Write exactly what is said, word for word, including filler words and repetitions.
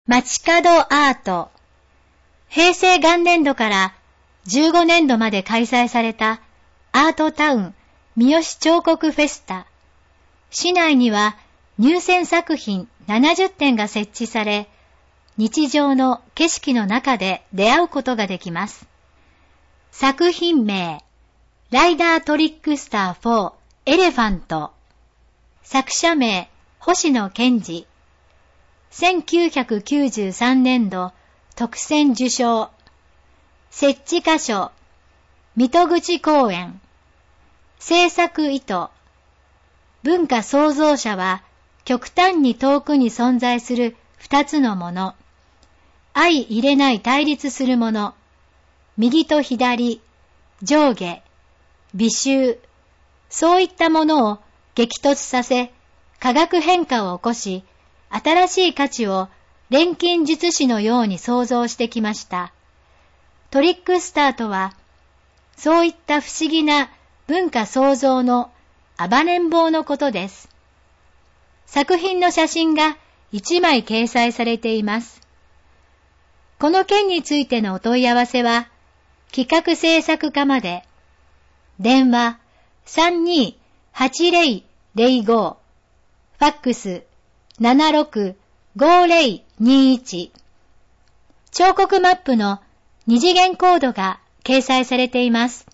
街角アート。平成元年度からじゅうごねんどまで開催されたアートタウン三好彫刻フェスタ。市内には入選作品ななじゅってんが設置され、日常の景色の中で出会うことができます。作品名、ライダートリックスターフォーエレファント。作者名、星野健二。せんきゅうひゃくきゅうじゅうさんねんど特選受賞。設置箇所、水戸口公園。制作意図。文化創造者は極端に遠くに存在する二つのもの。相入れない対立するもの。右と左、上下、微臭。そういったものを激突させ、化学変化を起こし、新しい価値を錬金術師のように創造してきました。トリックスターとは、そういった不思議な文化創造の暴れん坊のことです。作品の写真がいちまい掲載されています。この件についてのお問い合わせは、企画制作課まで、電話 さんにーはちぜろぜろご、ファックス ななろくごぜろにいち。彫刻マップの二次元コードが掲載されています。